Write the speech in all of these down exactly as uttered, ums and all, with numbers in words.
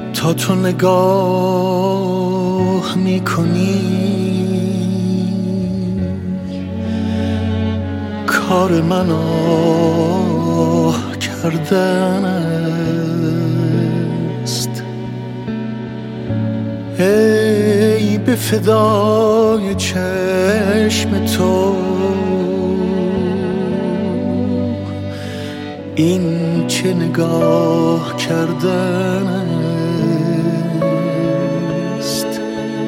تا تو نگاه میکنی کار من آه کردن است. ای به فدای چشم تو این چه نگاه کردن است.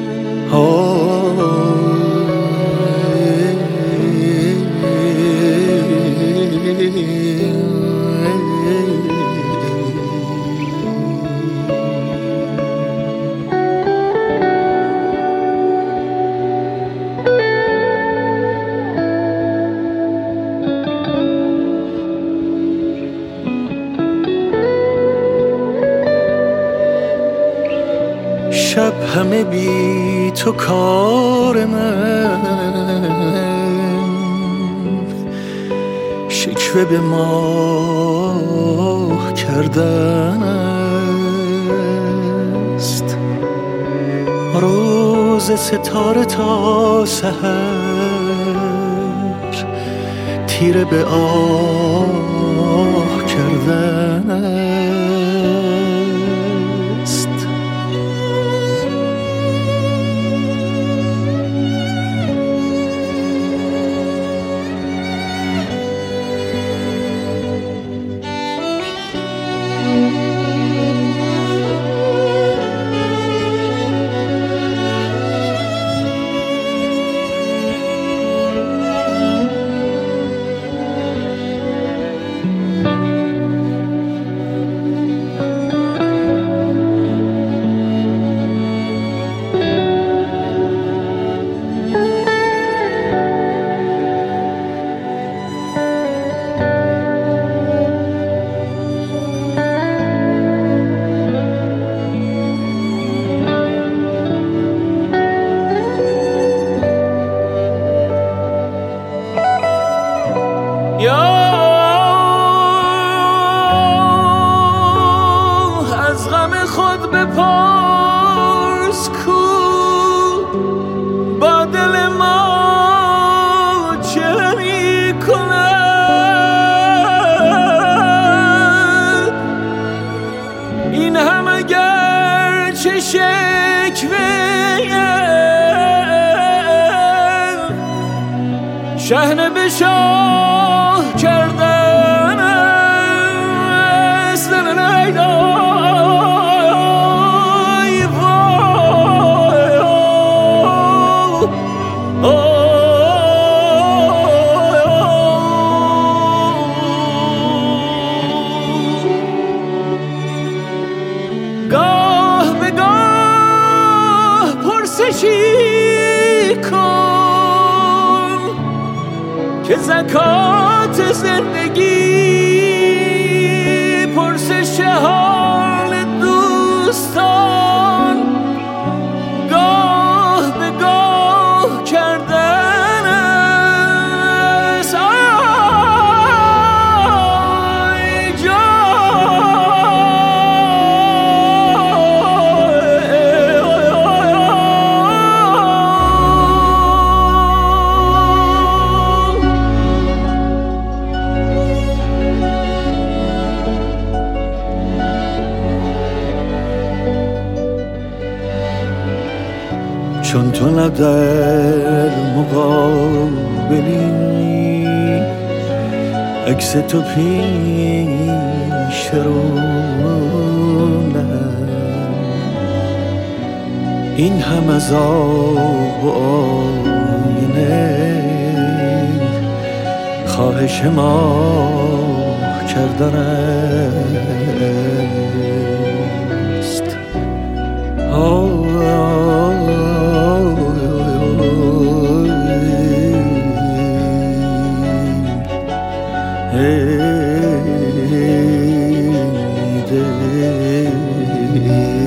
شب همه بی تو کار من شکوه به ماه کردن است. روز ستاره تا سحر تیره به آه کردن است. یا از غم خود بپرس کو با دل ما چه می کند. این هم اگر چه شکوه شحنه به شاه کردن است. ای وای گاه به گاه پرسشی کن که زکات زندگی پرسش حال دوستان گاه به گاه کردن است. آی چون تو نه در مقابلی عکس تو پیش رونم این هم از آب و آینه خواهش ما کردن است. Hey, hey, hey.